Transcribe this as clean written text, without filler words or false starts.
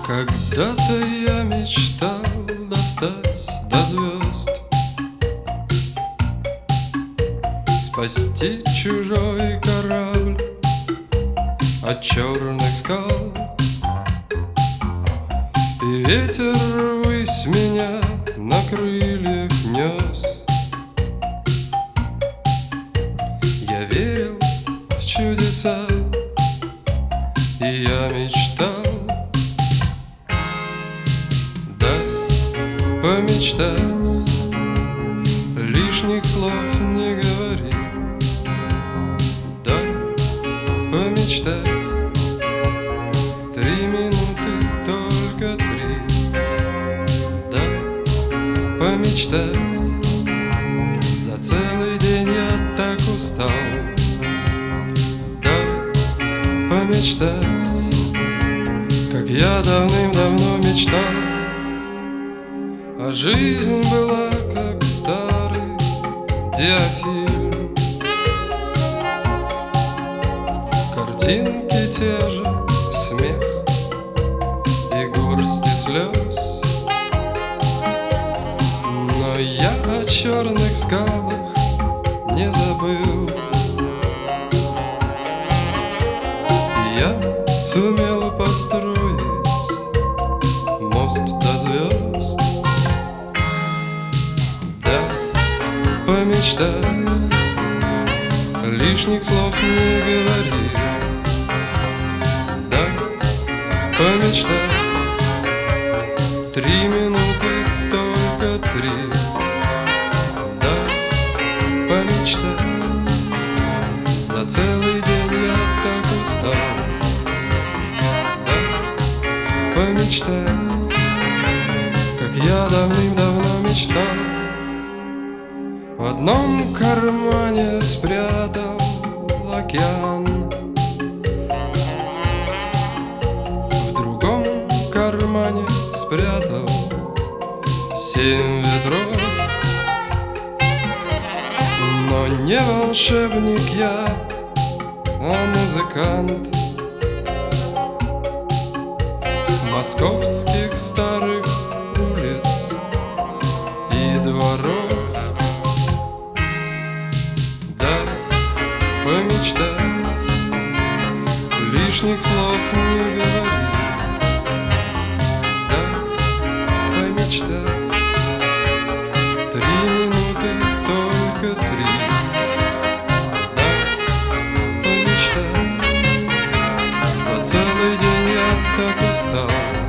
Когда-то я мечтал достать до звезд, спасти чужой корабль от черных скал. И ветер ввысь меня на крыльях нес. Я верил в чудеса, и я мечтал, да, помечтать, лишних слов не говори. Да, помечтать, 3 минуты, только 3. Да, помечтать, за целый день я так устал. Да, помечтать, как я давным-давно мечтал. А жизнь была как старый диафильм, картинки те же, смех и горсти слез. Но я о черных скалах не забыл. Я сумел построить мост до звезд. Да, помечтать, лишних слов не говори. Да, помечтать, 3 минуты, только 3. Да, помечтать, за целый день я так устал. Да, помечтать, как я давным-давно мечтал. В одном кармане спрятал океан, в другом кармане спрятал 7 ветров. Но не волшебник я, а музыкант московских старых улиц и дворов. Да, помечтать, лишних слов не говори. Да, помечтать, 3 минуты, только 3. Да, помечтать, за целый день я так устал.